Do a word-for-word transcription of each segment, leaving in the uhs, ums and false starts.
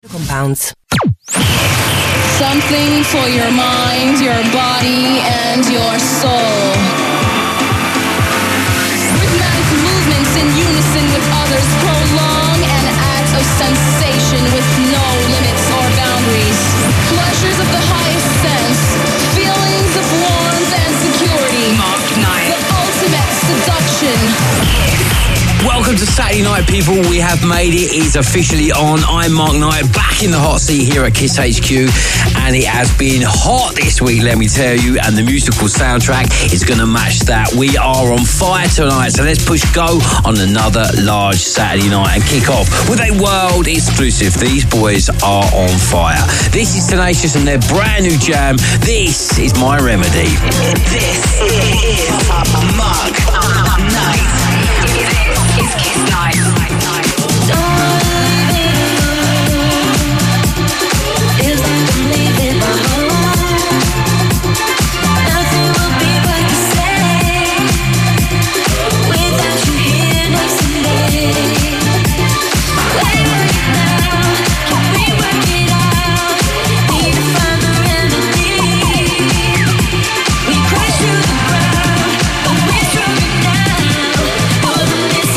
Compounds. Something for your mind, your body, and your soul. Rhythmic movements in unison with others prolong an act of sensation with no limits or boundaries. Pleasures of the highest sense, feelings of warmth and security. Mark Knight. The ultimate seduction. Welcome to Saturday Night, people. We have made it. It's officially on. I'm Mark Knight, back in the hot seat here at Kiss H Q, and it has been hot this week, let me tell you, and the musical soundtrack is going to match that. We are on fire tonight, so let's push go on another large Saturday night and kick off with a world exclusive. These boys are on fire. This is Tenacious and their brand new jam. This is My Remedy. This is Mark Knight. It's Kiss Night. We crash to the ground, but we're stronger now. All the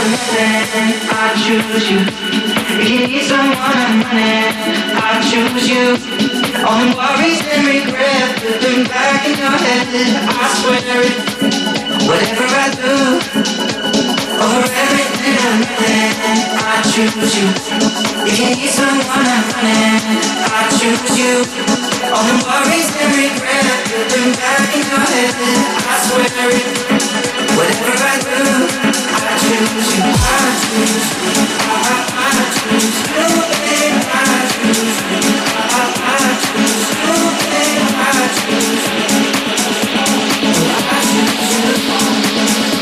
running, I choose you. If you need someone, I'm running, I choose you. All the worries and regret, put them back in your head, I swear it. Whatever I do, over everything I'm running, I choose you. If you need someone, I'm running, I choose you. All the worries and regret, put them back in your head, I swear it. Whatever I do, I choose you, I choose you, I, I choose you, babe, I choose you, I, I choose you, babe, I choose you, I choose you.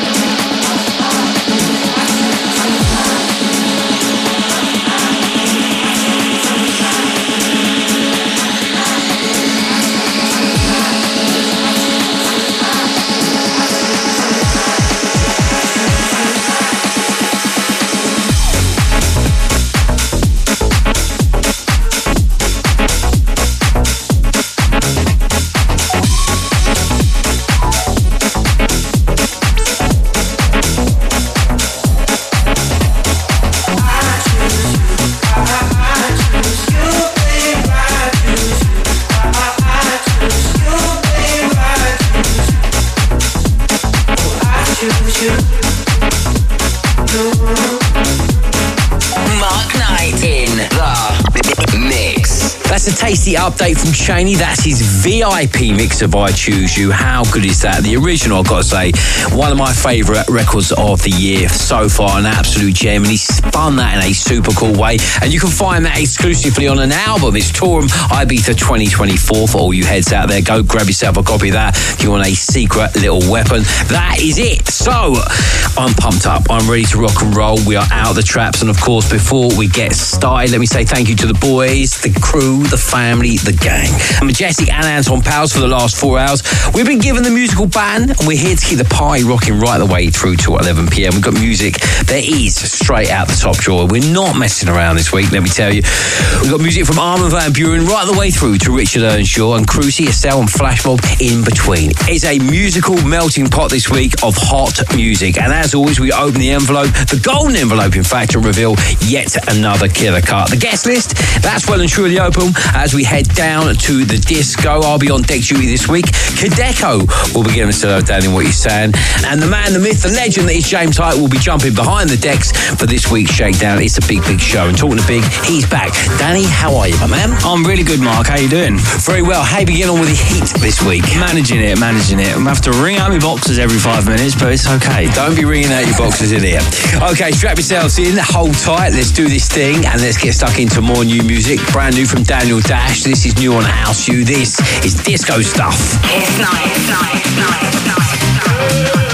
A tasty update from Cheney. That's his V I P mix of I Choose You. How good is that? The original, I've got to say, one of my favourite records of the year so far, an absolute gem, and he spun that in a super cool way. And you can find that exclusively on an album. It's Torum Ibiza twenty twenty-four. For all you heads out there, go grab yourself a copy of that if you want a secret little weapon. That is it. So, I'm pumped up. I'm ready to rock and roll. We are out of the traps. And of course, before we get started, let me say thank you to the boys, the crew, the family, the gang. Majestic and Anton Powers for the last four hours. We've been given the musical baton, and we're here to keep the party rocking right the way through to eleven p.m. We've got music that is straight out the top drawer. We're not messing around this week, let me tell you. We've got music from Armin van Buuren right the way through to Richard Earnshaw and Cruci, Estelle and Flashmob in between. It's a musical melting pot this week of hot music. And as always, we open the envelope, the golden envelope in fact, to reveal yet another killer cut. The guest list, that's well and truly open as we head down to the disco. I'll be on deck duty this week. Kadeko will be giving us a down in what you're saying. And the man, the myth, the legend that is James Hype will be jumping behind the decks for this week's shakedown. It's a big, big show. And talking to big, he's back. Danny, how are you, my man? I'm really good, Mark. How you doing? Very well. How you been getting on with the heat this week? Managing it, managing it. I'm going to have to ring out my boxes every five minutes, but it's okay. Don't be ringing out your boxes in here. Okay, strap yourselves in, hold tight, let's do this thing, and let's get stuck into more new music. Brand new from Daniel Dash. This is new on House U. This is disco stuff. It's night, it's night, it's night, it's night, it's night.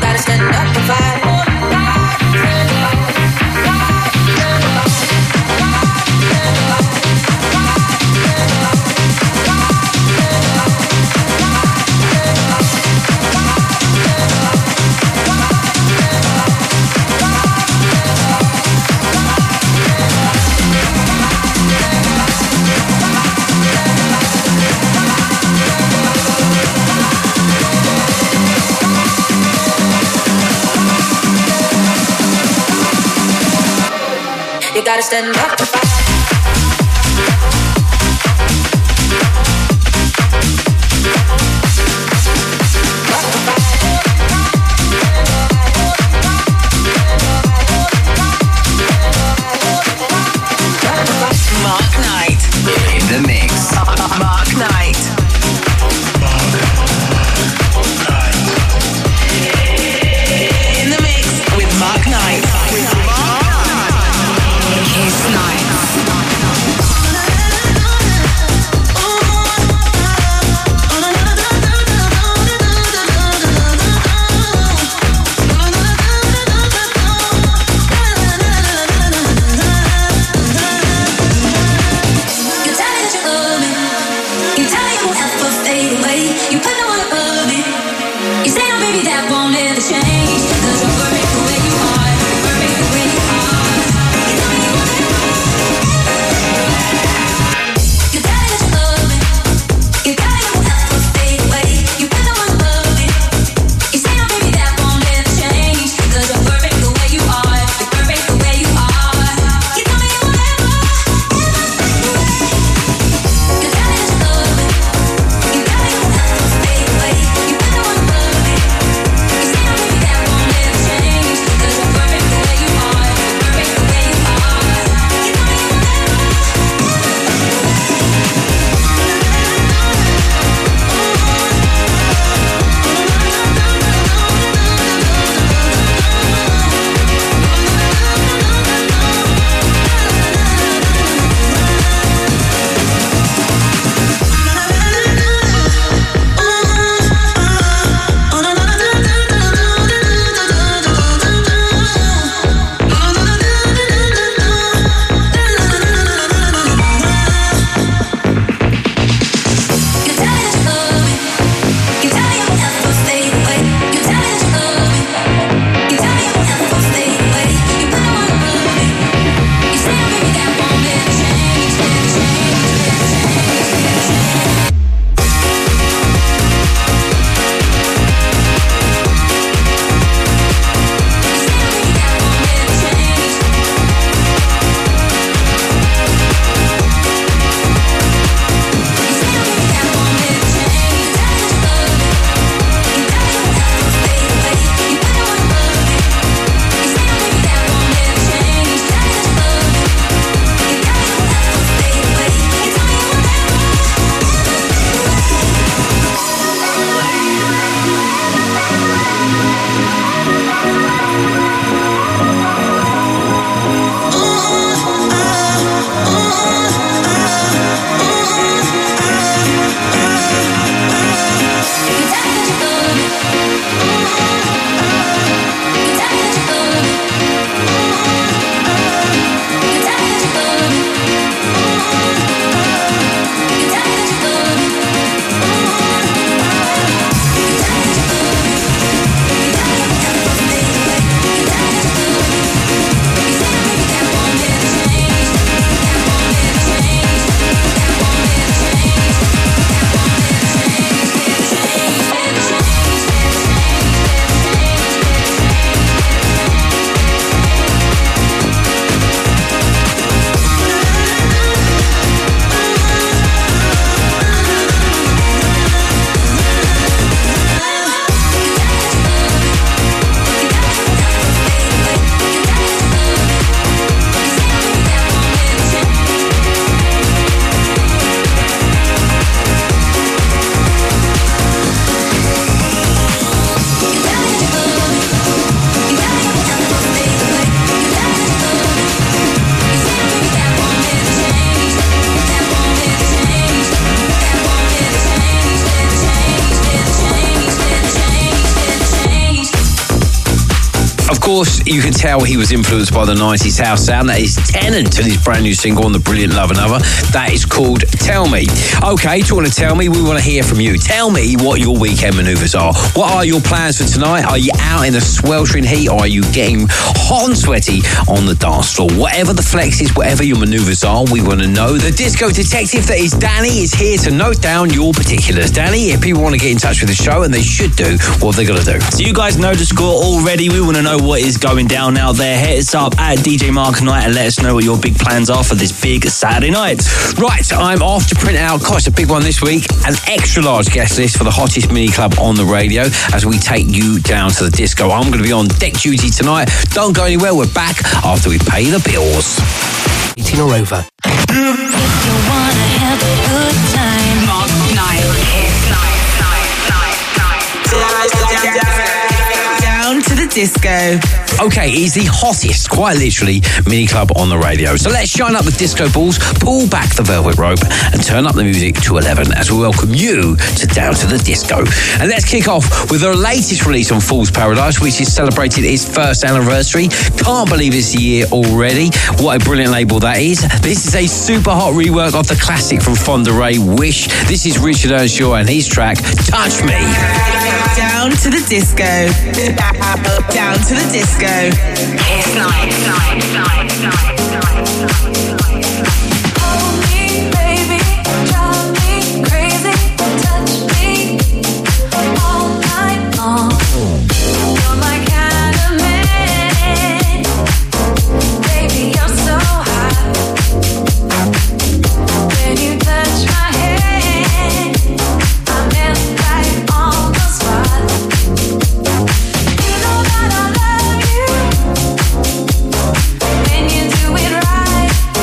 Stand up and fight. gotta stand up. Mark Knight in the mix. Mark Knight. In the mix with Mark Knight. Kiss Nights. course, you can tell he was influenced by the nineties house sound. That is Tennant and his brand new single on the brilliant Love Another. That is called Tell Me. Okay, talking to Tell Me, we want to hear from you. Tell me what your weekend manoeuvres are. What are your plans for tonight? Are you out in the sweltering heat, or are you getting hot and sweaty on the dance floor? Whatever the flex is, whatever your manoeuvres are, we want to know. The disco detective that is Danny is here to note down your particulars. Danny, if people want to get in touch with the show, and they should do, what have they got to do? So you guys know the score already. We want to know know what is going down out there. Hit us up at D J Mark Knight and let us know what your big plans are for this big Saturday night. Right, I'm off to print out, gosh, a big one this week, an extra large guest list for the hottest mini club on the radio as we take you down to the disco. I'm going to be on deck duty tonight. Don't go anywhere, we're back after we pay the bills. eighteen or over. If you wanna have a good time, Mark Knight. Kiss Night, Night, Night, Night. Down to the disco. Okay, it's the hottest, quite literally, mini club on the radio. So let's shine up the disco balls, pull back the velvet rope, and turn up the music to eleven as we welcome you to Down to the Disco. And let's kick off with the latest release on Fool's Paradise, which has celebrated its first anniversary. Can't believe it's a year already. What a brilliant label that is. This is a super hot rework of the classic from Fonda Ray, Wish. This is Richard Earnshaw and his track, Touch Me. Down to the disco. Down to the disco. Kiss Night, Night, Night, Night, Night. hold me, baby, drive me crazy, touch me all night long. You're my kind of man, baby, you're so hot. When you touch my hand, I melt right on the spot. You know that I love you when you do it right.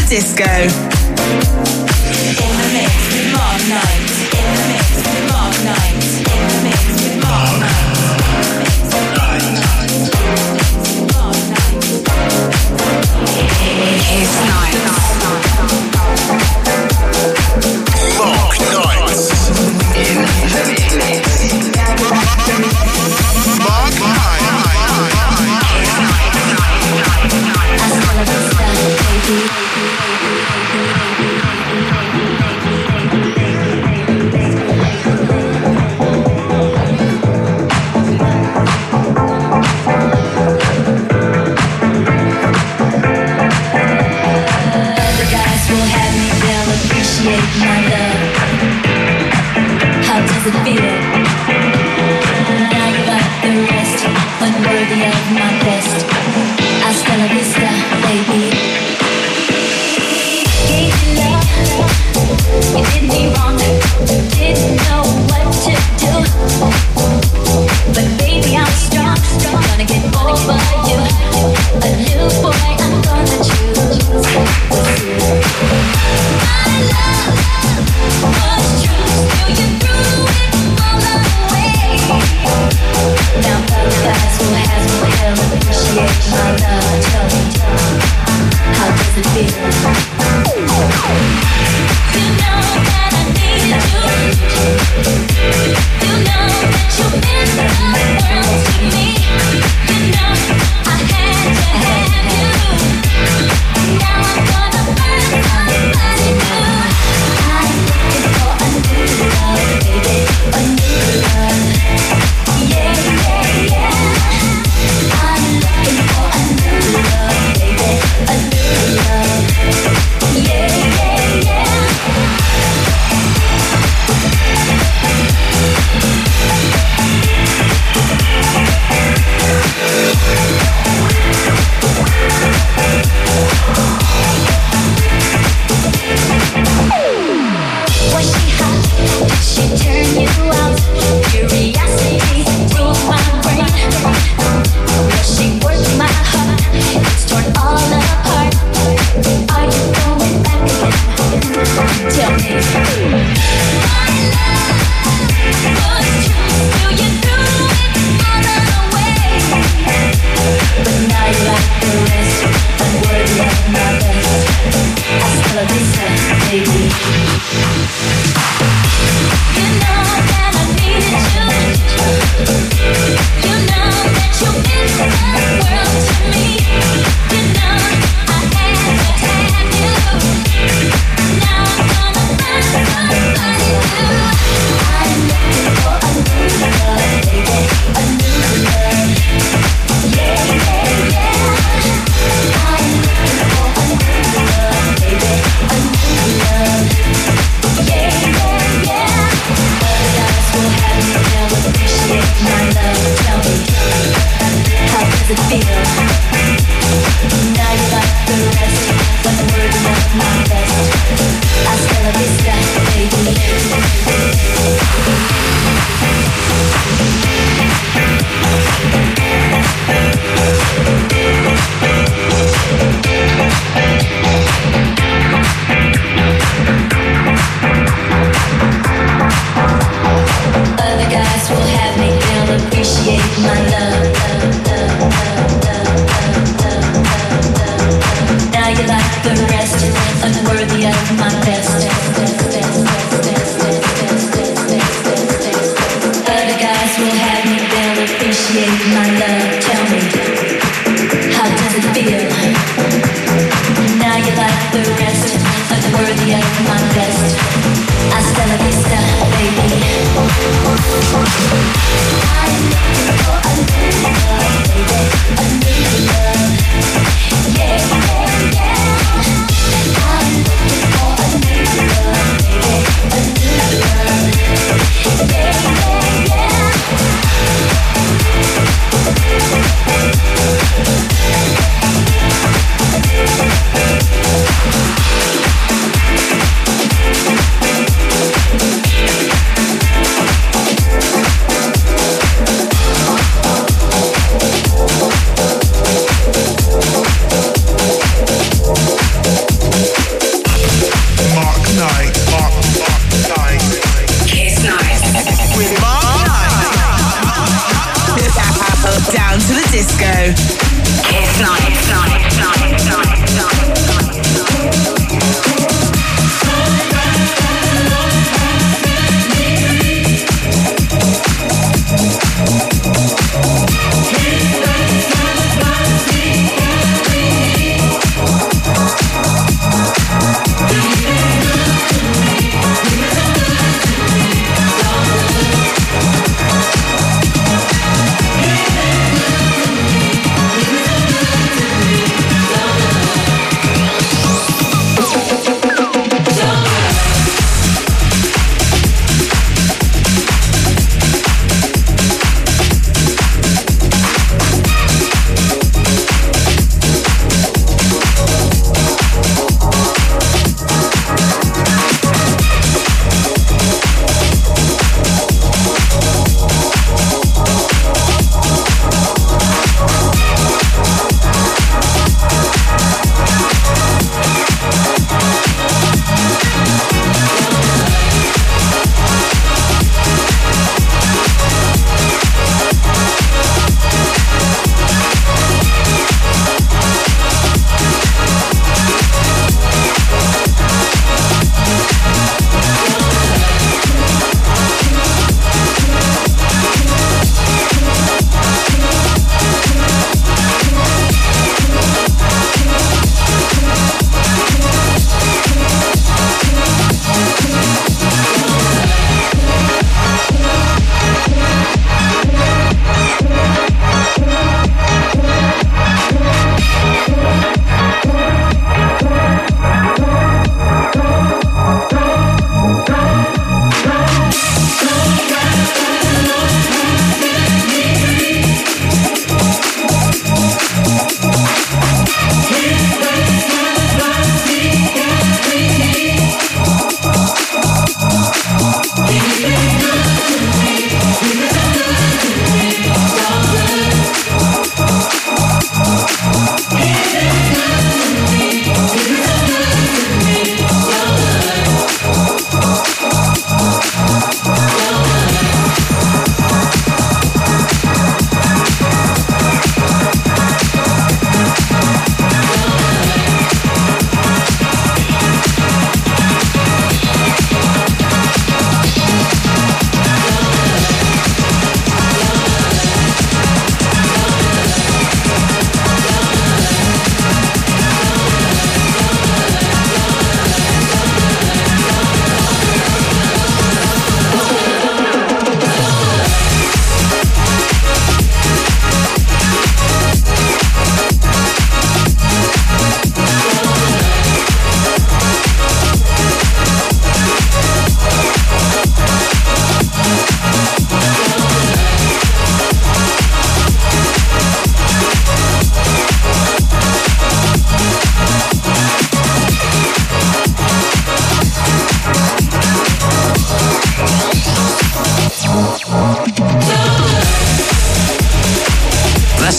disco. In the mix with Mark Knight. In the mix with Mark Knight. In the mix with Mark Knight. It's night. Mark Knight in the mix. Mark Knight. Hasta la vista, baby. My love, how does it feel? Now you're like the rest, unworthy of my best. Hasta la vista, baby. Gave you love, you did me wrong, didn't know what to do. But baby, I'm strong, gonna get over you. A new boy, I'm gonna choose. My love was true, still you threw it all away. Now other guys who has me will appreciate my love. Tell me, how does it feel? You know that I needed you. You know that you meant the world to me. You know I had to have you. Now I'm gonna find somebody new. I'm looking for a new love, baby, a new love. Yeah, yeah, yeah. I'm looking for a new love, baby, a new love. Yeah, yeah, yeah. Was she hot? Did she turn you out? Curiosity ruled my brain. Was she worth my heart? It's torn all apart. Are you going back again? Tell me. My love was true, still you threw it all away. But now you like the rest, unworthy of my best. Hasta la vista, baby. You know that I needed you. You know that you meant the world to me. You know I had to have you. Now I'm gonna find somebody new. I'm looking for a new love, baby, a new love. Yeah, yeah, yeah. I'm looking for a new love, baby, a new love. Yeah, yeah, yeah. Other guys will have me, they'll appreciate my love. Tell me, how does it feel? Now you like the rest, unworthy of my best. Hasta la vista, baby. Other guys will have me, they'll appreciate my love. Now you like the rest, unworthy of my best. Other guys will have me, they'll appreciate my love. Tell me, how does it feel? Now you like the rest, unworthy of my best. Hasta la vista, baby. I'm looking for a new love, baby, a new love. Yeah, yeah, yeah. I'm looking for a new love, baby, a new love. Yeah, yeah, yeah.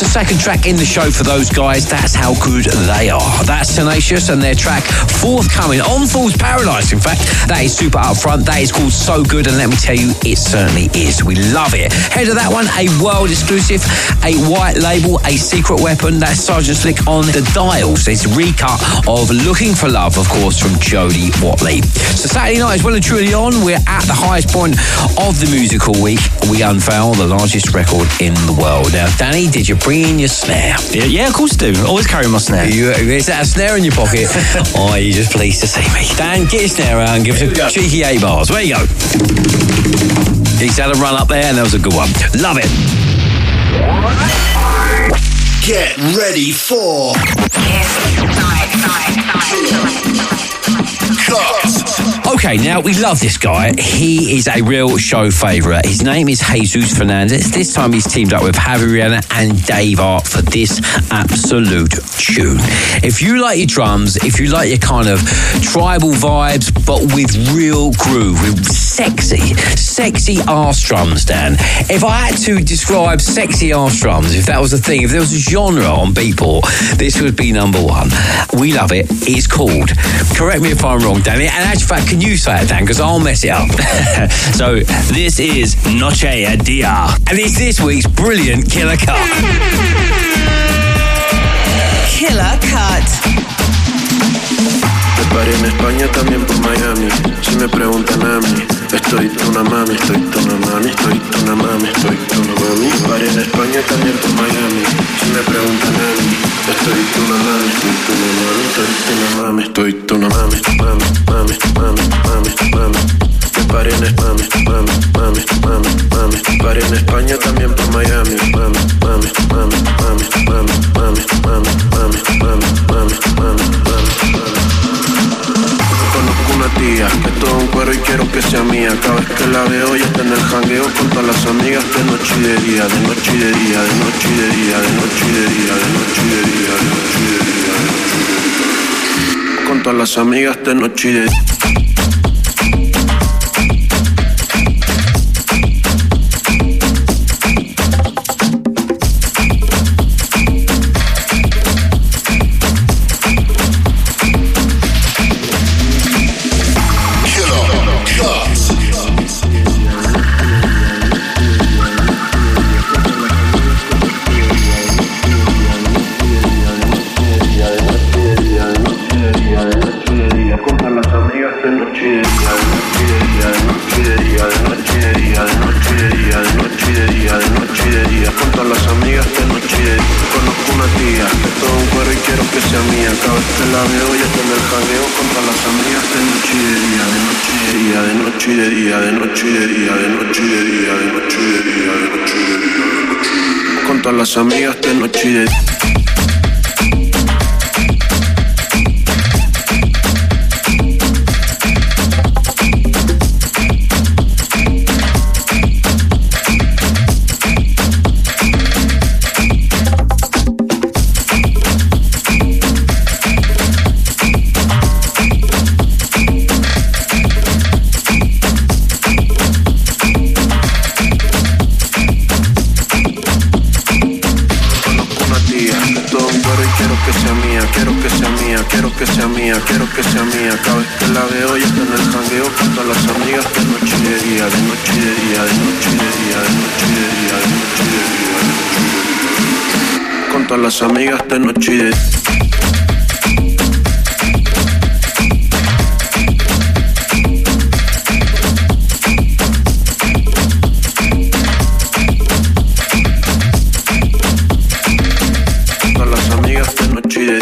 second track in the show for those guys. That's how good they are. That's Tenacious and their track forthcoming on Fool's Paradise. In fact, that is super upfront. That is called So Good, and let me tell you, it certainly is. We love it. Head of that one, a world exclusive, a white label, a secret weapon. That's Sergeant Slick on the dials. It's a recut of Looking for Love, of course, from Jody Watley. So Saturday night is well and truly on. We're at the highest point of the musical week. We unveil the largest record in the world. Now, Danny, did you bring in your snare? Yeah, yeah, of course I do. Always carry my snare. You, is that a snare in your pocket? Oh, you're just pleased to see me. Dan, get your snare out and give us a cheeky eight bars. There you go. He's had a run up there and that was a good one. Love it. Get ready for Okay, now we love this guy. He is a real show favourite. His name is Jesus Fernandez. This time he's teamed up with Javi Rihanna and Dave Art for this absolute tune. If you like your drums, if you like your kind of tribal vibes, but with real groove, with sexy, sexy arse drums, Dan. If I had to describe sexy arse drums, if that was a thing, if there was a genre on Beatport, this would be number one. We love it. It's called, correct me if I'm wrong, Danny, and actually, in fact, can you say it, Dan, because I'll mess it up. So this is Noche a Dia, and it's this week's brilliant Killer Cut. Killer Cut. Me paré en España, también por Miami. Si me preguntan a mí, estoy tuna mami, estoy tuna mami, estoy tuna mami, estoy tuna mami. Me paré en España, también por Miami. Si me preguntan a mí, estoy tuna mami, estoy tuna mami, estoy tuna mami, estoy tuna mami, mami, mami, mami, mami, mami. Me paré en España, mami, mami, mami, mami. Me paré en España, también por Miami. Mami, mami, mami, mami, mami, mami, mami, mami, mami, mami, mami, mami. Conozco una tía que es todo un cuero y quiero que sea mía. Cada vez que la veo ya está en el jangueo con todas las amigas de noche y de día, de noche y de día, de noche y de día, de noche y de día, de noche y de día, de noche y de día, de noche y de día. Con todas las amigas de noche y de día. Las amigas de noche y de día. Las amigas de noche y de día. Las amigas de noche y de día.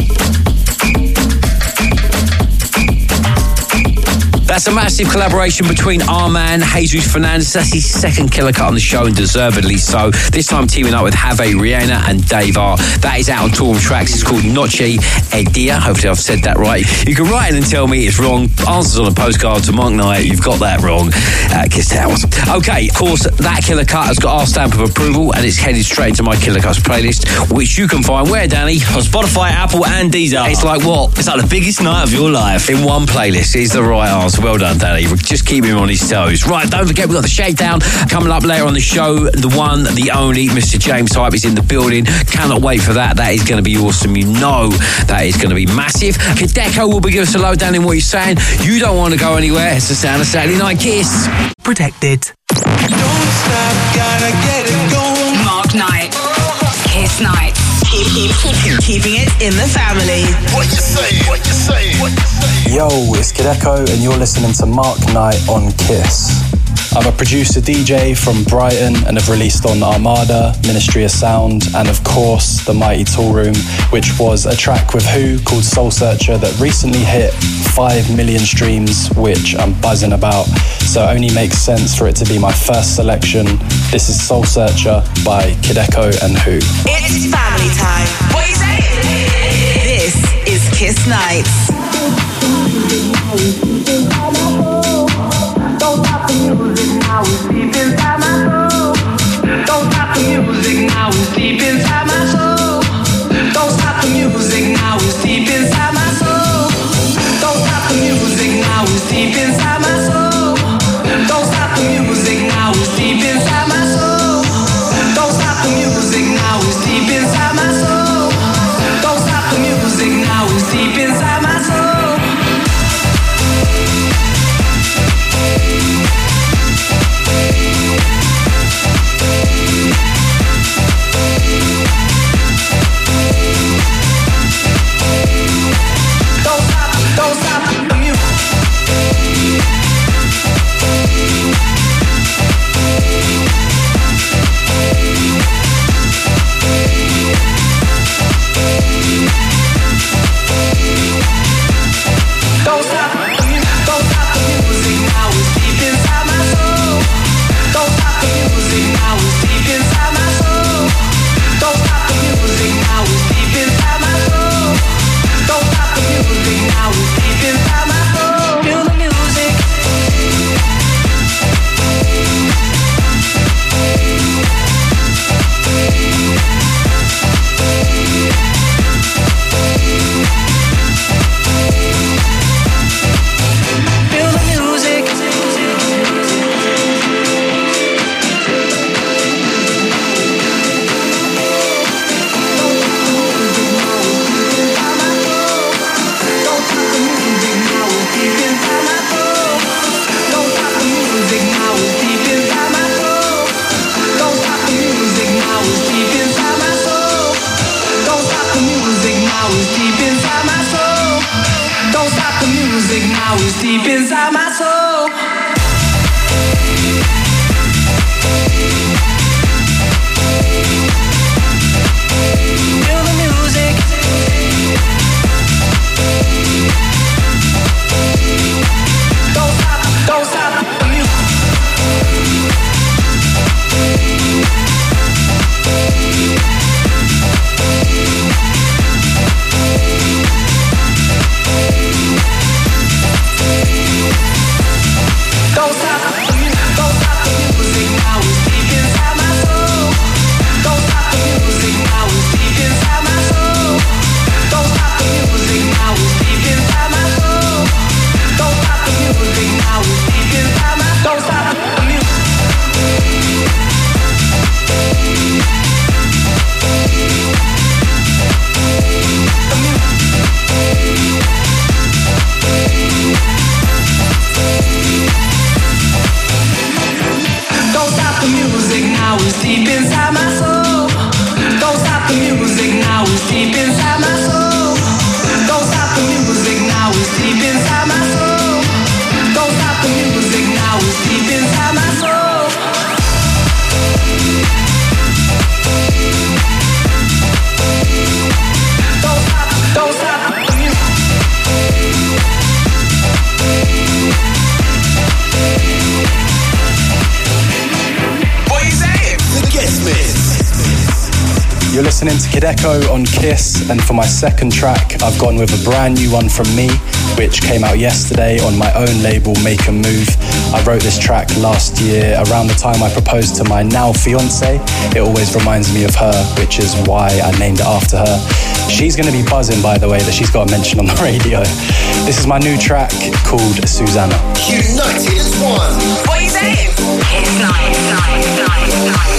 That's a massive collaboration between our man, Jesus Fernandez. That's his second Killer Cut on the show, and deservedly so. This time teaming up with Javi Rihanna and Dave Art. That is out on Torm Tracks. It's called Noche a Dia. Hopefully I've said that right. You can write in and tell me it's wrong. Answers on a postcard to Mark Knight. You've got that wrong. Uh, Kiss Towers. Okay, of course, that Killer Cut has got our stamp of approval, and it's headed straight into my Killer Cuts playlist, which you can find where, Danny? On Spotify, Apple and Deezer. It's like what? It's like the biggest night of your life. In one playlist is the right answer. Well Well done, Danny. Just keep him on his toes. Right, don't forget, we've got the Shakedown coming up later on the show. The one, the only, Mister James Hype is in the building. Cannot wait for that. That is going to be awesome. You know that is going to be massive. Hideko will be giving us a lowdown in what he's saying. You don't want to go anywhere. It's the sound of Saturday Night Kiss. Protected. Don't stop, gotta get it going. Mark Knight. Kiss Night. Keep, keep, keep, keeping it in the family. What you saying? What you saying? What you saying? Yo, it's Hideko and you're listening to Mark Knight on Kiss. I'm a producer D J from Brighton and have released on Armada, Ministry of Sound, and of course The Mighty Tool Room, which was a track with Who called Soul Searcher that recently hit five million streams, which I'm buzzing about. So it only makes sense for it to be my first selection. This is Soul Searcher by Hideko and Who. It's family time. What you saying? This is Kiss Nights. Don't stop the music now, it's deep inside my soul. Don't stop the music now, it's deep inside my soul. Don't stop the music now, it's deep inside my soul. Don't stop the music now, it's deep inside my soul. Don't stop the music now, it's deep inside my soul. Don't stop the music now, it's deep inside my soul. Don't stop the music now, it's deep inside my soul. You're listening to Hideko on Kiss, and for my second track, I've gone with a brand new one from me, which came out yesterday on my own label, Make a Move. I wrote this track last year, around the time I proposed to my now fiance. It always reminds me of her, which is why I named it after her. She's going to be buzzing, by the way, that she's got a mention on the radio. This is my new track called Susanna. United as one. What are you saying? Kiss Night, Night, Night,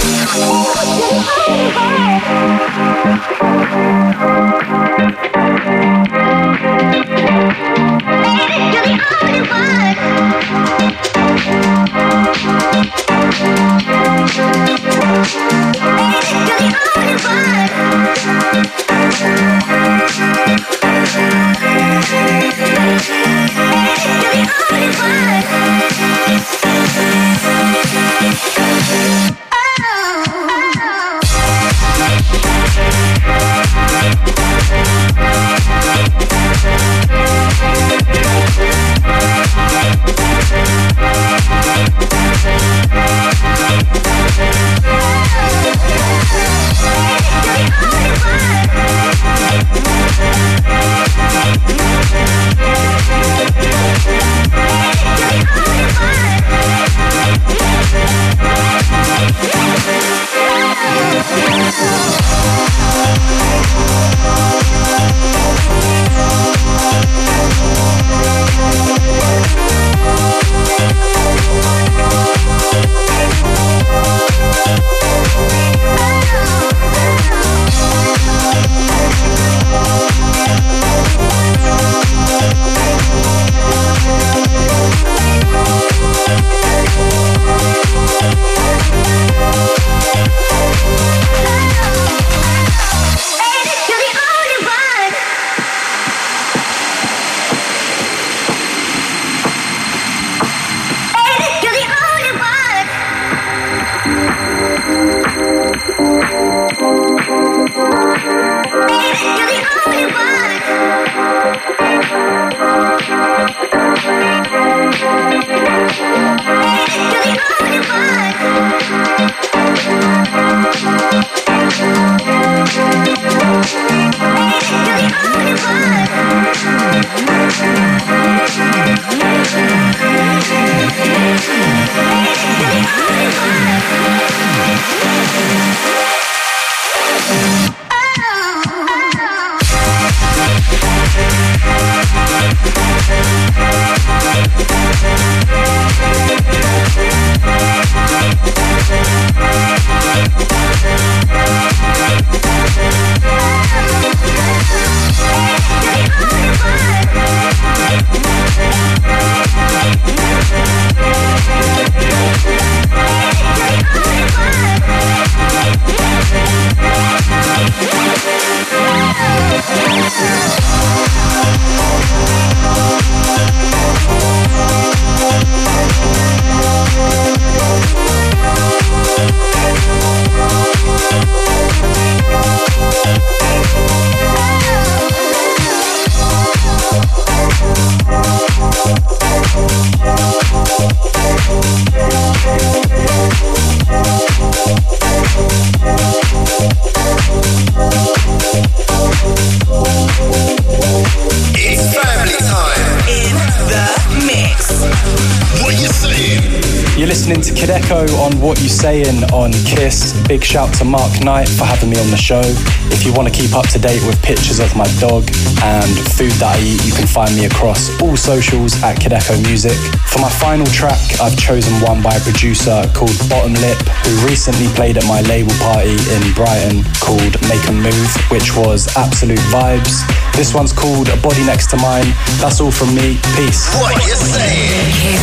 listening to Kid Echo on What You Sayin' on Kiss. Big shout to Mark Knight for having me on the show. If you want to keep up to date with pictures of my dog and food that I eat, you can find me across all socials at Kid Echo Music. For my final track, I've chosen one by a producer called Bottom Lip, who recently played at my label party in Brighton called Make a Move, which was absolute vibes. This one's called A Body Next to Mine. That's all from me. Peace. What you saying? Kiss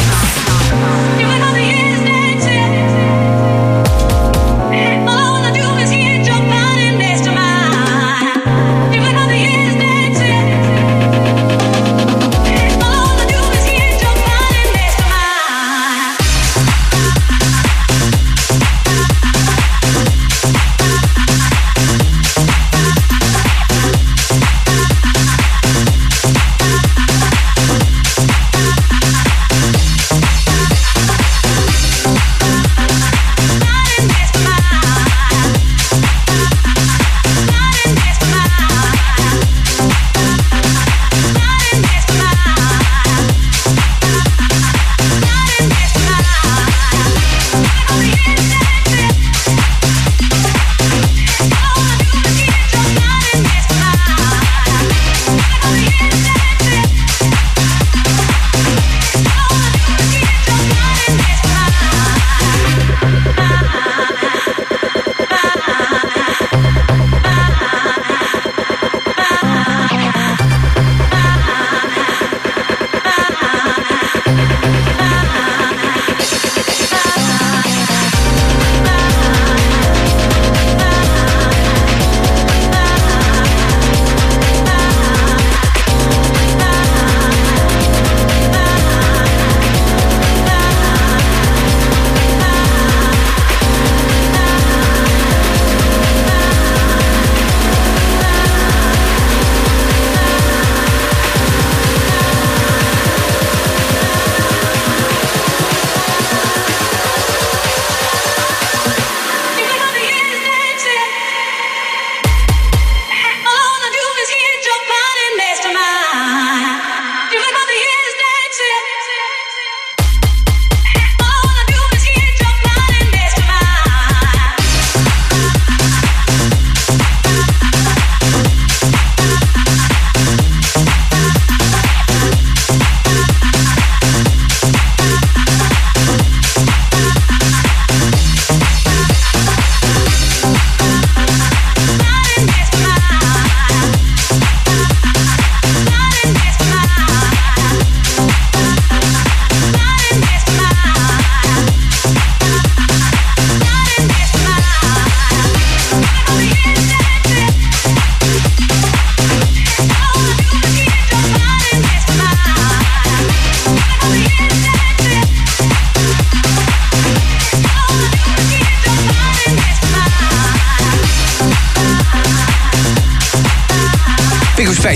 Night.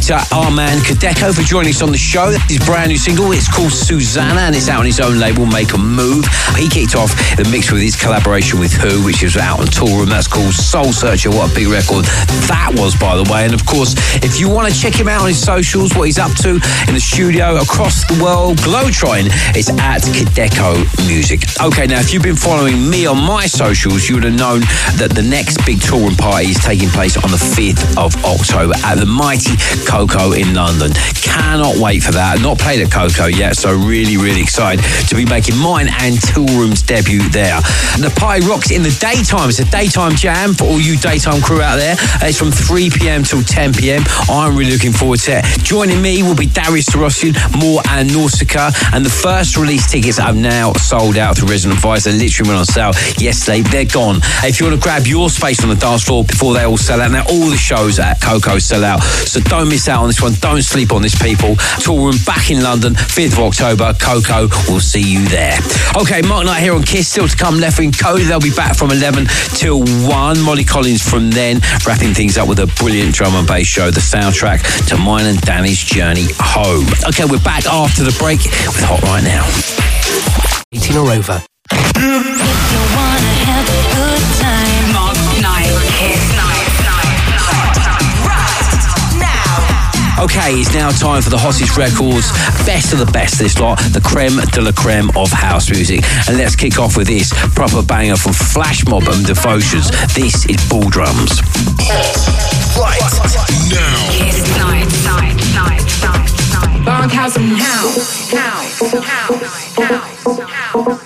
to our man Kadeko for joining us on the show. His brand new single, it's called Susanna, and it's out on his own label, Make a Move. He kicked off the mix with his collaboration with Who, which is out on Tour Room. That's called Soul Searcher. What a big record that was, by the way. And of course, if you want to check him out on his socials, what he's up to in the studio across the world, globetrotting, it's at Kadeko Music. Okay, now if you've been following me on my socials, you would have known that the next big touring party is taking place on the fifth of October at the mighty Coco in London. Cannot wait for that. Not played at Coco yet, so really, really excited to be making mine and Tool Room's debut there. The party rocks in the daytime. It's a daytime jam for all you daytime crew out there. It's from three p.m. till ten p.m. I'm really looking forward to it. Joining me will be Darius Tarosian, Moore and Nausicaa, and the first release tickets are now sold out through Resident Advice. They literally went on sale yesterday. They're gone. If you want to grab your space on the dance floor before they all sell out, now all the shows at Coco sell out, so don't miss out on this one. Don't sleep on this, people. Tour Room back in London, fifth of October. Coco, we'll see you there. Okay, Mark Knight here on Kiss. Still to come, Left Wing Cody. They'll be back from eleven till one. Molly Collins from then, wrapping things up with a brilliant drum and bass show, the soundtrack to mine and Danny's journey home. Okay, we're back after the break with Hot Right Now. eighteen or over. If you wanna have a good time, Mark Knight, Kiss Night, Night, Right now. Okay, it's now time for the hottest records, best of the best, this lot, the creme de la creme of house music. And let's kick off with this proper banger from Flash Mob and Devotions. This is Ball Drums. Right now. Kiss Night, Night, Night, Night, Night. Bunkhouse and house, house, house, house, house.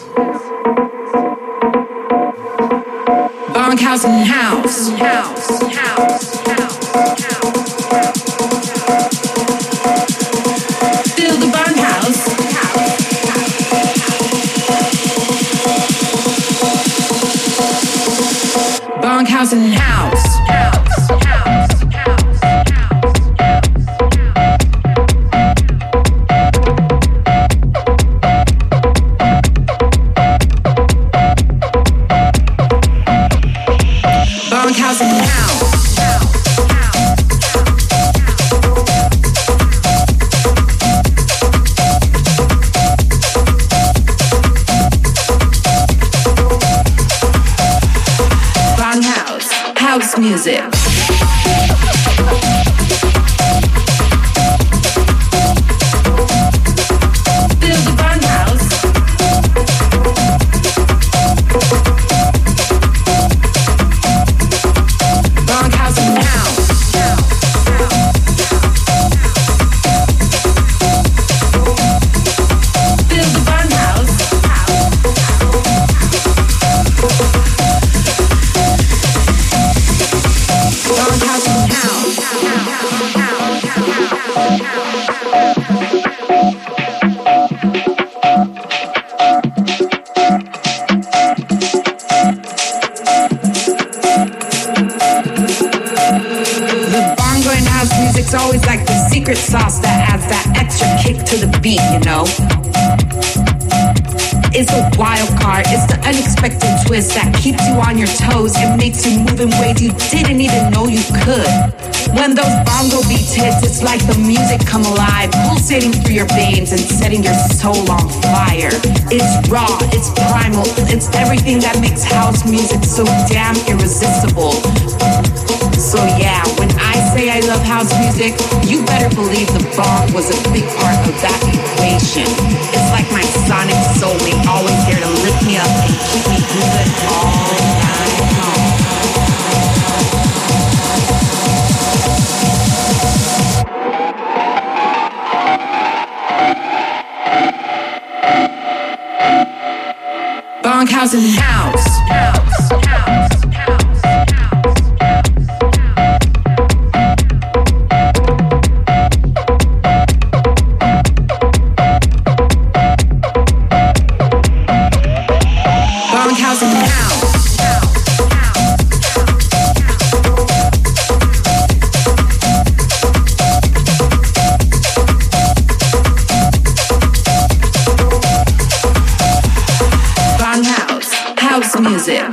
Bunkhouse and house, house, house, house, house. Feel the bunkhouse, house. Bunkhouse and house, house, house, house. Bunkhouse and house. Bunkhouse, house music. Feel the bunkhouse. Bunkhouse and house. Feel the bunkhouse. Bunkhouse and house. The bongo and house music's always like the secret sauce that adds that extra kick to the beat, you know? It's a wild card, it's the unexpected twist that keeps you on your toes and makes you move in ways you didn't even know you could. When those bongo beats hit, it's like the music come alive, pulsating through your veins and setting your soul on fire. It's raw, it's primal, it's everything that makes house music so damn irresistible. So yeah, when I say I love house music, you better believe the bong was a big part of that equation. It's like my sonic soulmate, always there to lift me up and keep me good all night long. Bunkhouse and house. House, house, house. Bunkhouse and house. Bunkhouse, house music.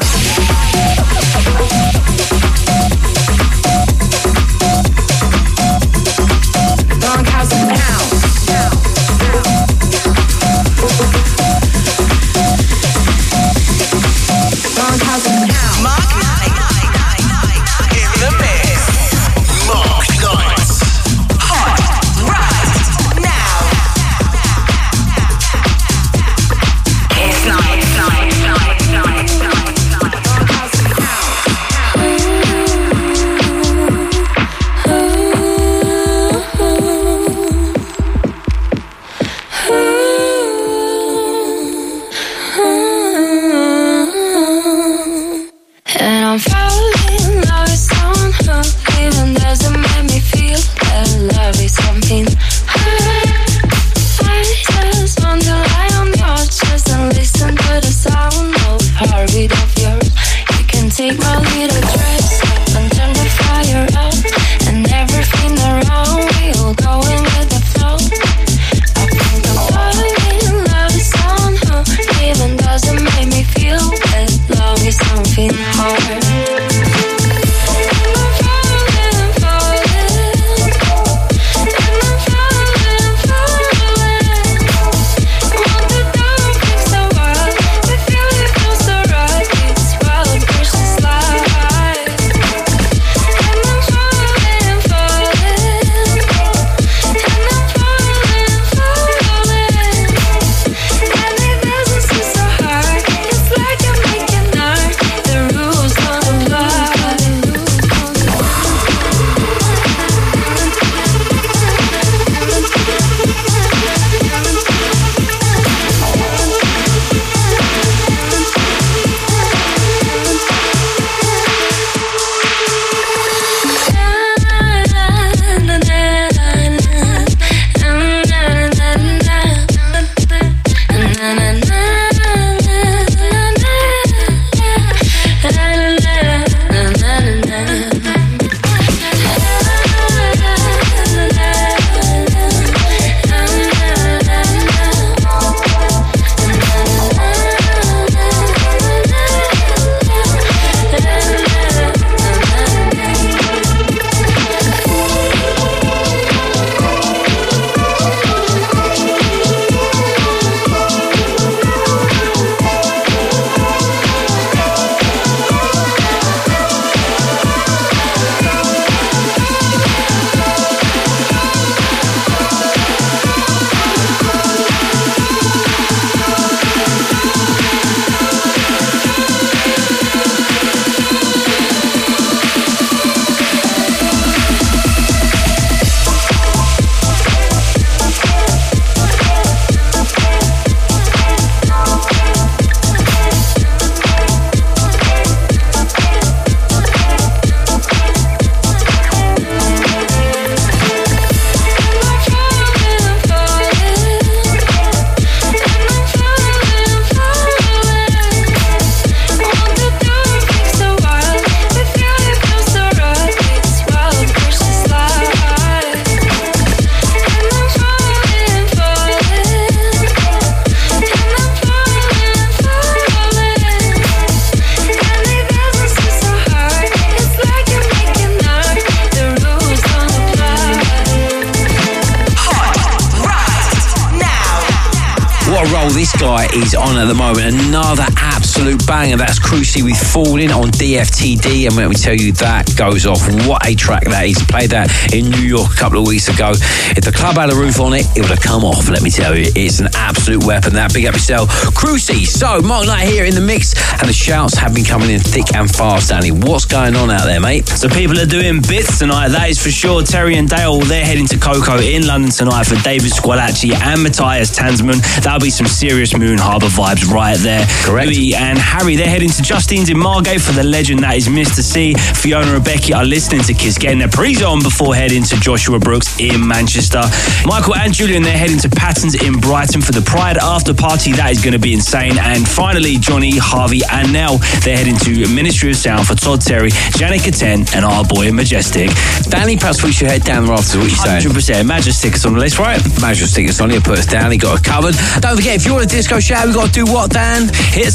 This guy is on at the moment. Another absolute banger. That's Cruci with Falling on D F T D. And let me tell you, that goes off. What a track that is. Played that in New York a couple of weeks ago. If the club had a roof on it, it would have come off, let me tell you. It's an absolute weapon. That, big up yourself. Cruci. So, Mark Knight here in the mix. And the shouts have been coming in thick and fast, Danny. What's going on out there, mate? So people are doing bits tonight, that is for sure. Terry and Dale, they're heading to Coco in London tonight for David Squalacci and Matthias Tansman. That'll be some serious Moon Harbour vibes right there. Correct. Louis and Harry, they're heading to Justine's in Margate for the legend that is Mister C. Fiona and Becky are listening to Kiss, getting their pre's on before heading to Joshua Brooks in Manchester. Michael and Julian, they're heading to Patton's in Brighton for the Pride after party. That is going to be insane. And finally, Johnny, Harvey and Nell, they're heading to Ministry of Sound for Todd Terry, Janica ten and our boy Majestic. Danny, perhaps we should head down there after what you're saying. one hundred percent. Maj will stick us on the list, right? Maj will stick us on. He'll put us down. He got it covered. Don't forget, if you want a disco shout, we've got to do what, Dan? Hit us up at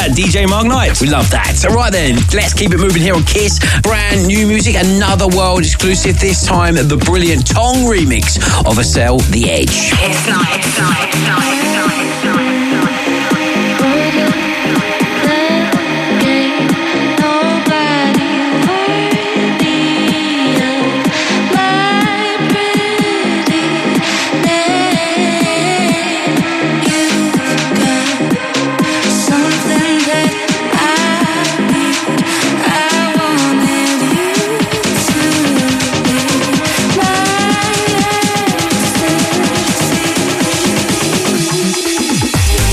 at D J Mark Knight. We love that. So right then, let's keep it moving here on Kiss. Brand new music, another world exclusive. This time, the brilliant Tong remix of Acel, The Edge. Kiss Night, night, night, night, night. Thank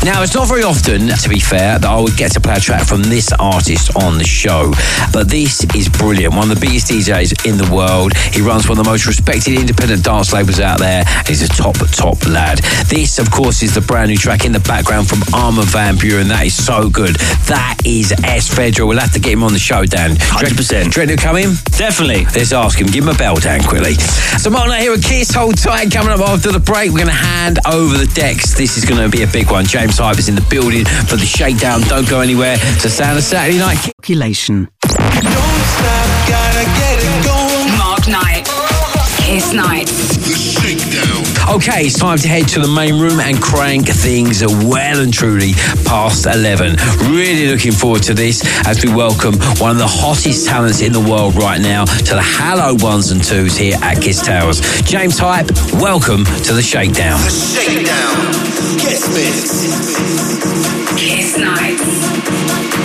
Now, it's not very often, to be fair, that I would get to play a track from this artist on the show, but this is brilliant. One of the biggest D Js in the world. He runs one of the most respected independent dance labels out there, and he's a top, top lad. This, of course, is the brand new track in the background from Armin van Buuren. That is so good. That is S. Federal. We'll have to get him on the show, Dan. one hundred percent. Do you reckon he'll come in? Definitely. Let's ask him. Give him a bell, Dan, quickly. So, Mark Knight here at Kiss. Hold tight. Coming up after the break, we're going to hand over the decks. This is going to be a big one. James Hype is in the building for the shakedown. Don't go anywhere. It's the sound of Saturday Night. Calculation. Don't stop, gotta get it going. Mark Knight. Kiss Night. The Shakedown. Okay, it's time to head to the main room and crank things well and truly past eleven. Really looking forward to this as we welcome one of the hottest talents in the world right now to the hallowed ones and twos here at Kiss Towers. James Hype, welcome to the Shakedown. The Shakedown. Kiss Mix. Kiss Night.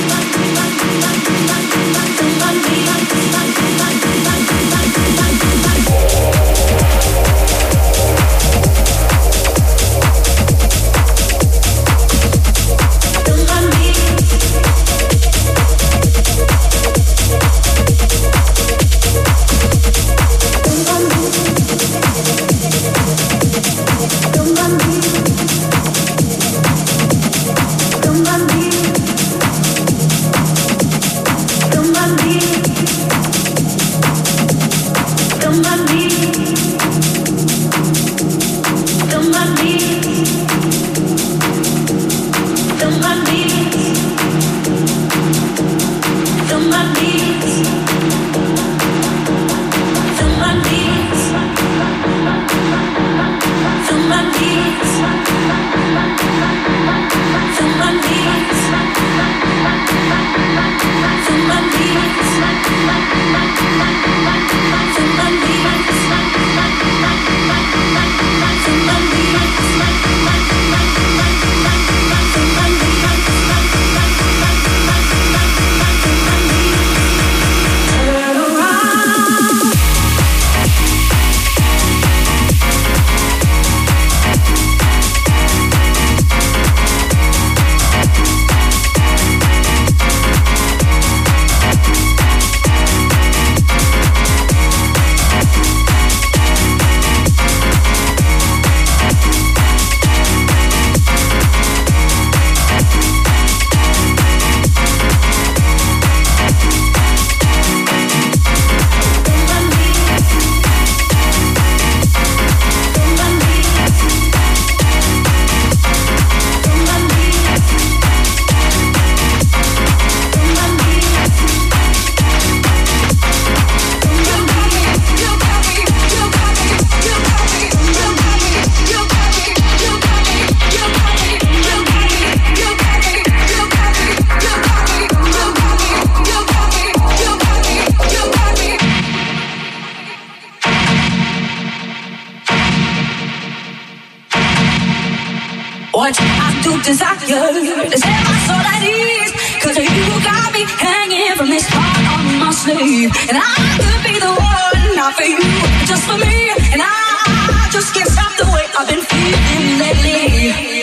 What I do desire to set my soul at ease, 'cause you got me hanging from this heart on my sleeve. And I could be the one, not for you, just for me. And I just can't stop the way I've been feeling lately.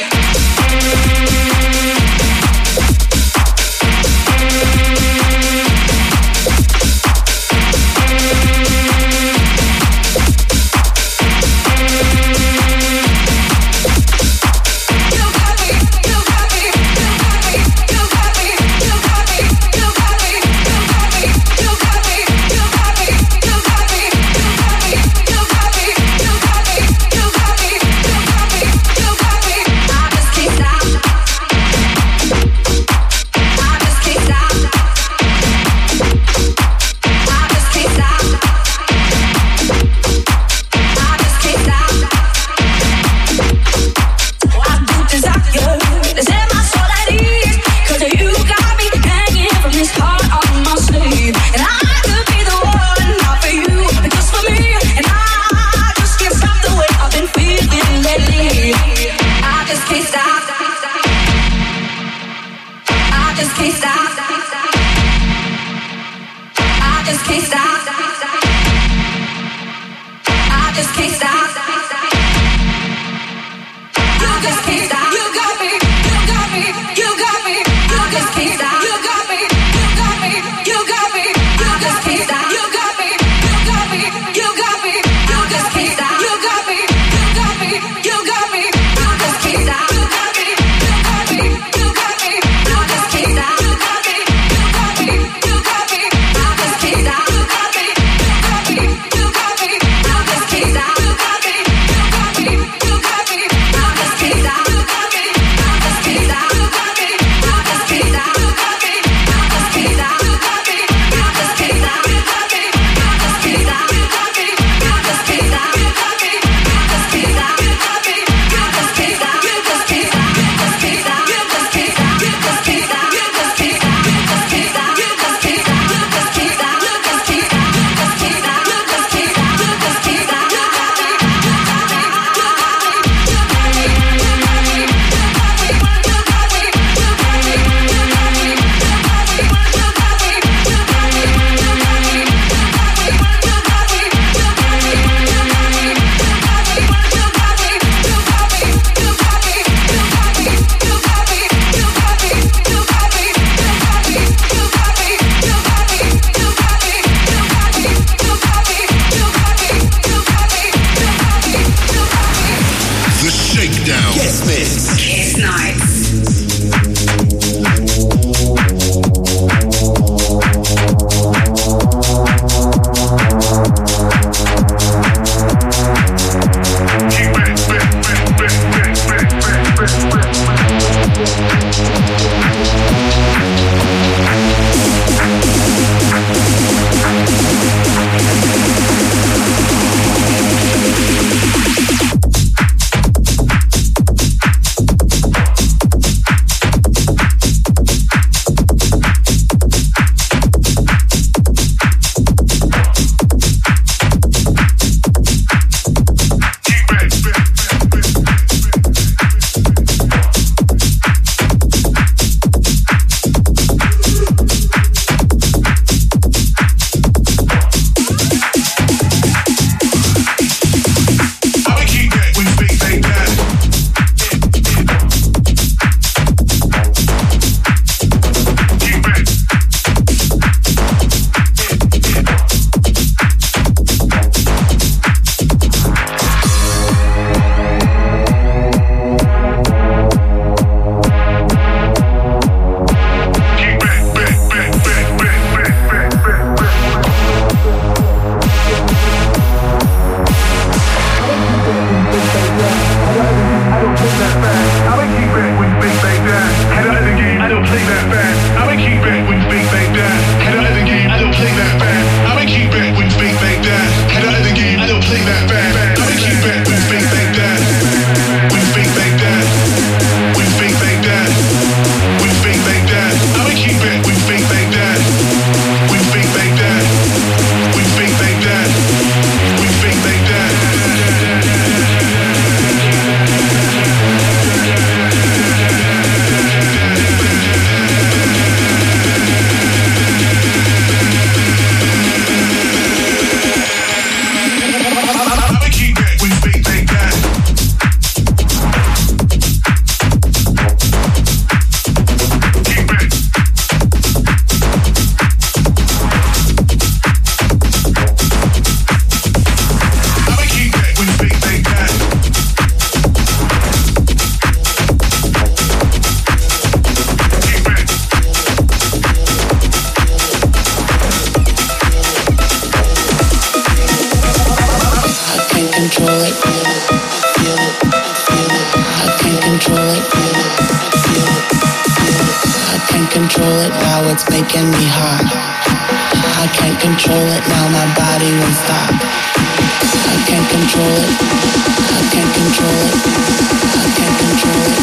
You control it. Feel it, feel it. I can't control it. Feel it, feel it. I can't control it, now it's making me hot. I can't control it, now my body won't stop. I can't control it. I can't control it. I can't control it.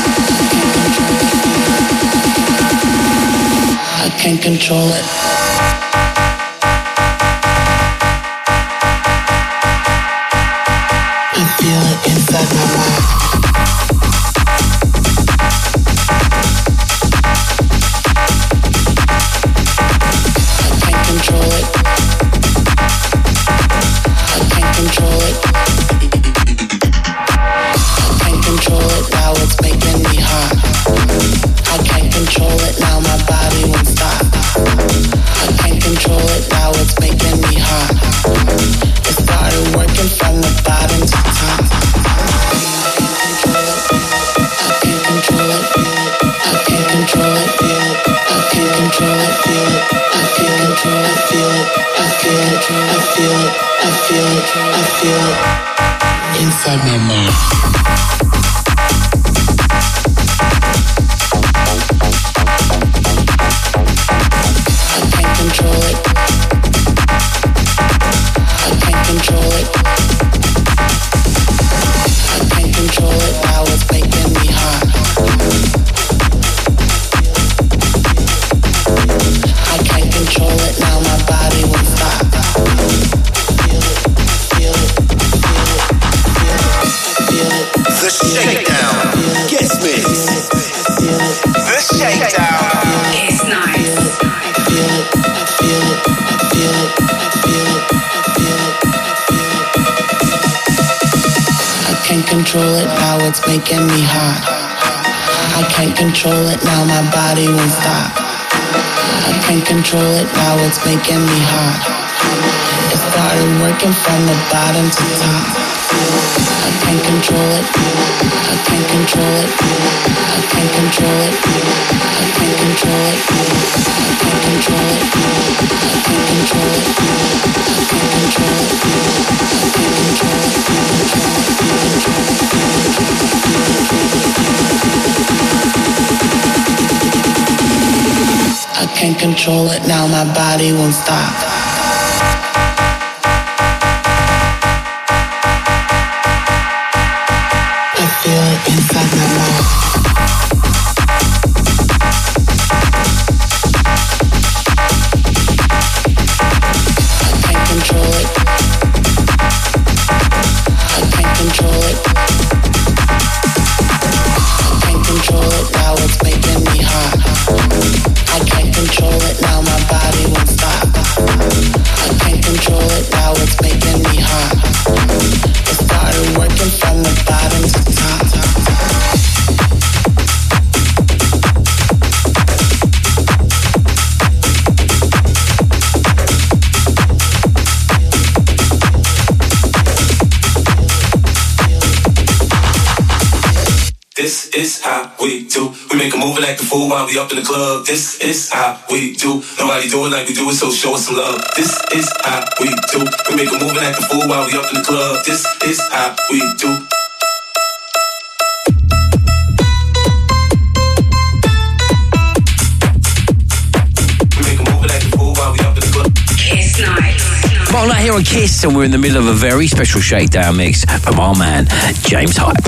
I can't control it. I feel it inside my mind. I can't control it. I can't control it. I can't control it, now it's making me hot. I can't control it, now my body won't stop. I can't control it, now it's making me hot. It started working from the bottom to top. I can't control it. I can't control it. I can't control it. I can't control it. Feel it. I feel it. I feel it. I feel it. I feel it inside my mind. Control it. I can't control it. I can't control it, now it's making me hot. I can't control it, now my body won't stop. Feel it, feel it, feel it, feel it, feel it. The Shakedown. Kiss Mix. The Shakedown. Kiss Nights. Feel it, feel it, feel it, feel it, feel it. I can't control it, now it's making me hot. I can't control it, now my body won't stop. I can't control it, now it's making me hot. It started working from the bottom to top. I can't control it. I can't control it. I can't control it. I can't control it. I can't control it. I can't control it. I can't control it. I can't control it. I can't control it, now my body won't stop. I feel it inside my mouth. I can't control it. I can't control it. I can't control it, now it's making me hot. I can't control it, now my body won't stop. I can't control it, now it's making me hot. It started working from the bottom to top. This is how we do. We make a move and act a fool while we up in the club. This is how we do. Nobody do it like we do it, so show us some love. This is how we do. We make a move and act a fool while we up in the club. This is how we do. We make a move and act a fool while we up in the club. Kiss Nights. Mark Knight here on Kiss, and we're in the middle of a very special shakedown mix from our man, James Hype.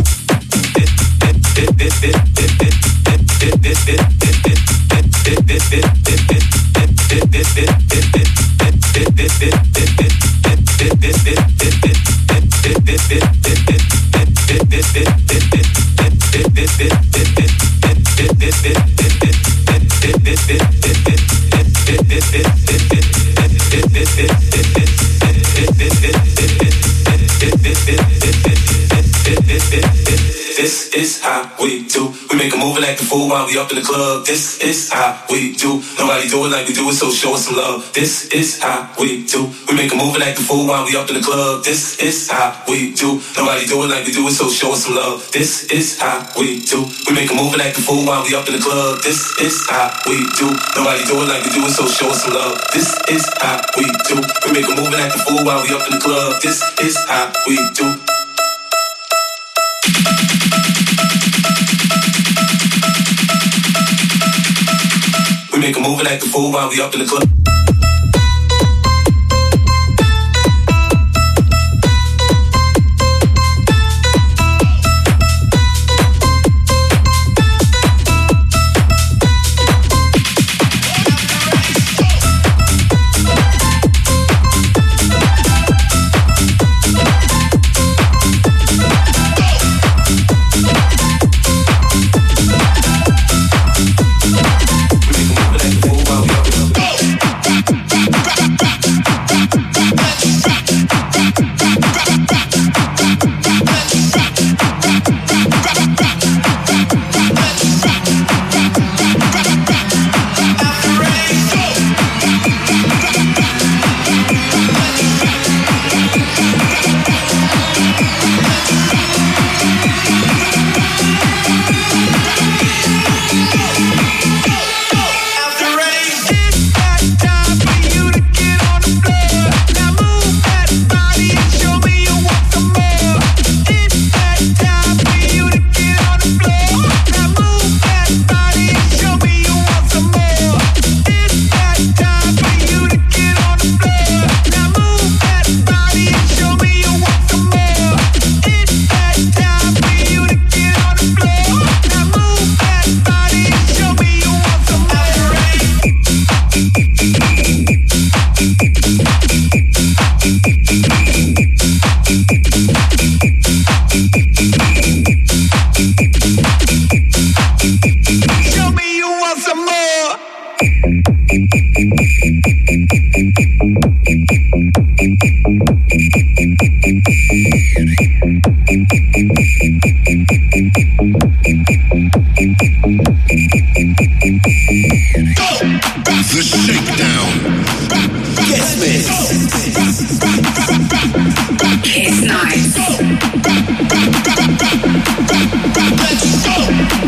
This This is how we do. We make a move and act a fool while we up in the club. This is how we do. Nobody do it like we do it, so show us some love. This is how we do. We make a move and act a fool while we up in the club. This is how we do. Nobody do it like we do it, so show us some love. This is how we do. We make a move and act a fool while we up in the club. This is how we do. Nobody do it like we do it, so show us some love. This is how we do. We make a move and act a fool while we up in the club. This is how we do. We make a move and act a fool while we up in the club. The Shakedown. Guest Mix. Kiss Nights. Let's go.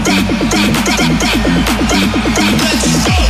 Let's go.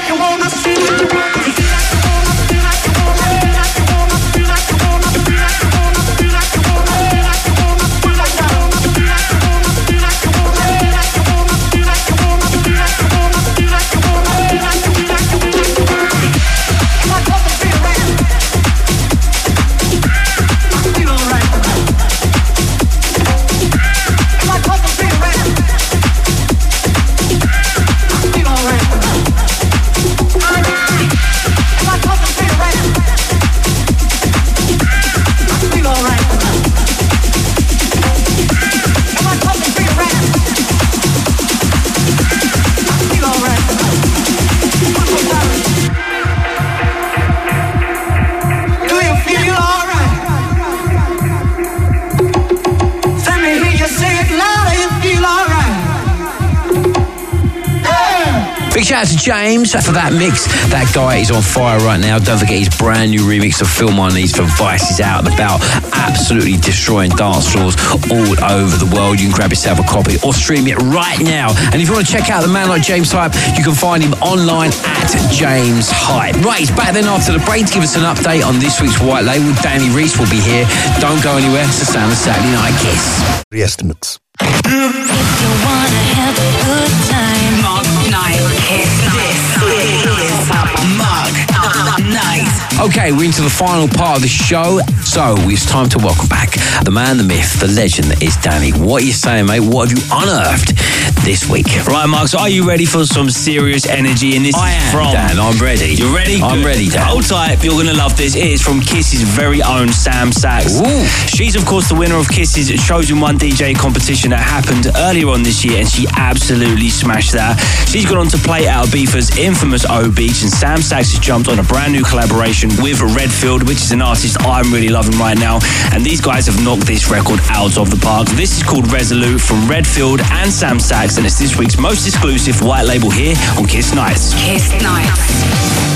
Shout out to James for that mix. That guy is on fire right now. Don't forget his brand new remix of Feel My Needs for Vice is out and about, absolutely destroying dance floors all over the world. You can grab yourself a copy or stream it right now. And if you want to check out the man like James Hype, you can find him online at James Hype. Right, he's back then after the break to give us an update on this week's White Label. Danny Reese will be here. Don't go anywhere. It's the sound of Saturday Night Kiss. The estimates. If you wanna have a good time, Mark Knight, Kiss. This is Mark Knight. Okay, we're into the final part of the show, so it's time to welcome back the man, the myth, the legend that is Danny. What are you saying, mate? What have you unearthed this week? Right, Mark, so are you ready for some serious energy? And this I is am, from... Dan, I'm ready. You're ready? I'm Good. ready, Dan. Hold tight, you're going to love this. It is from Kiss's very own Sam Sachs. Ooh. She's, of course, the winner of Kiss's Chosen One D J competition that happened earlier on this year, and she absolutely smashed that. She's gone on to play out Ibiza's infamous O Beach, and Sam Sachs has jumped on a brand new collaboration with Redfield, which is an artist I'm really loving right now, and these guys have knocked this record out of the park. This is called Resolute from Redfield and Sam Sachs, and it's this week's most exclusive White Label here on Kiss Nights. Kiss Nights.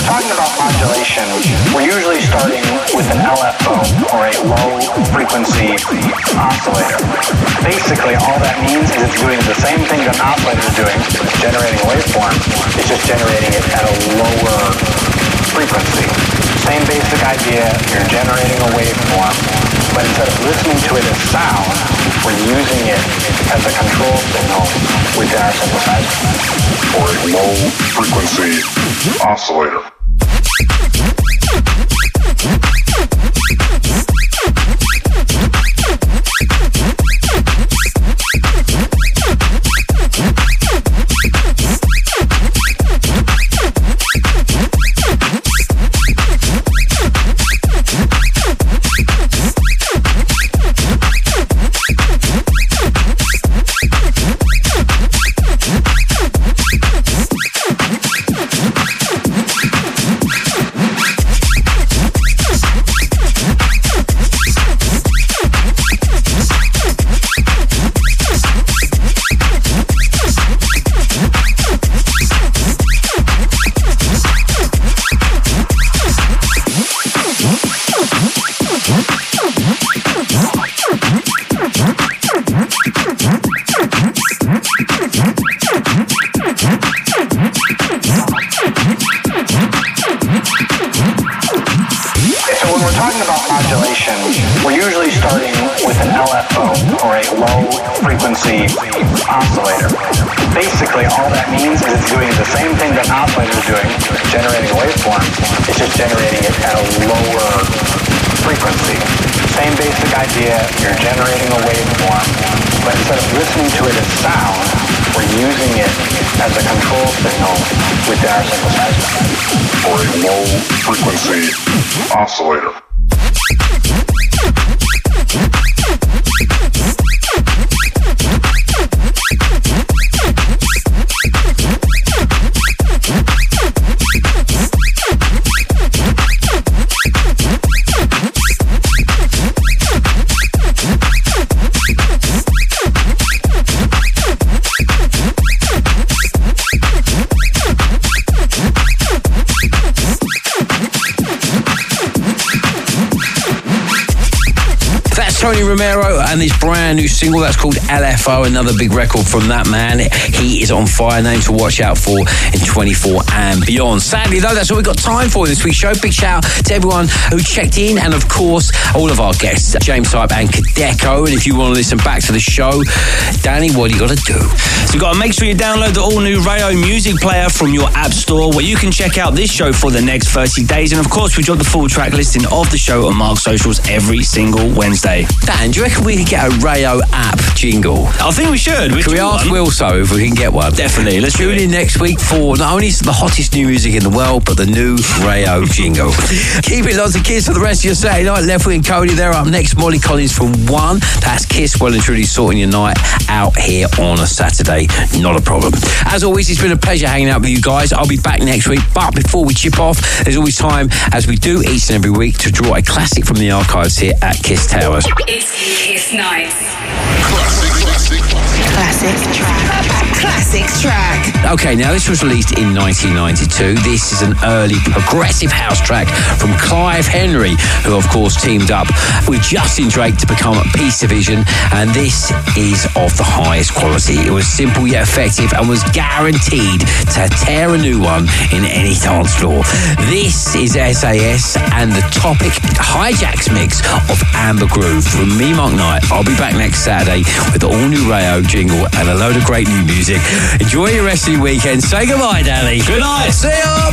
we're talking about modulation, we're usually starting with an L F O, or a low frequency oscillator. Basically, all that means is it's doing the same thing that an oscillator is doing, it's generating a waveform, it's just generating it at a lower frequency. Same basic idea, you're generating a waveform, but instead of listening to it as sound, we're using it as a control signal within our synthesizer. Or a low frequency oscillator. Oscillator. Basically, all that means is it's doing the same thing that an oscillator is doing, generating a waveform. It's just generating it at a lower frequency. Same basic idea, you're generating a waveform, but instead of listening to it as sound, we're using it as a control signal within our synthesizer. Or a low frequency oscillator. Tony Romero and his brand new single that's called L F O, another big record from that man. He is on fire, name to watch out for in twenty-four and beyond. Sadly though, that's all we've got time for this week's show. Big shout out to everyone who checked in, and of course all of our guests, James Hype and Kadeko. And if you want to listen back to the show, Danny, what do you got to do? So you've got to make sure you download the all new Rayo music player from your app store, where you can check out this show for the next thirty days. And of course we drop the full track listing of the show on Mark Socials every single Wednesday. Dan, do you reckon we could get a Rayo app jingle? I think we should. Can we ask Will so if we can get one? Definitely. Let's tune in next week for not only the hottest new music in the world, but the new Rayo jingle. Keep it lots of Kiss for the rest of your Saturday night. Leftfoot and Cody, they're up next. Molly Collins from one. That's Kiss, well and truly sorting your night out here on a Saturday. Not a problem. As always, it's been a pleasure hanging out with you guys. I'll be back next week, but before we chip off, there's always time, as we do each and every week, to draw a classic from the archives here at Kiss Towers. It's Kiss Night. Classic, classic, classic track. Classic track. Okay, now this was released in nineteen ninety-two. This is an early progressive house track from Clive Henry, who of course teamed up with Justin Drake to become Peace Division, and this is of the highest quality. It was simple yet effective and was guaranteed to tear a new one in any dance floor. This is S A S and the Topic Hijacks mix of Amber Groove. From me, Mark Knight, I'll be back next Saturday with the all-new Rayo jingle and a load of great new music. Enjoy your rest of your weekend. Say goodbye, Danny. Good night. See you.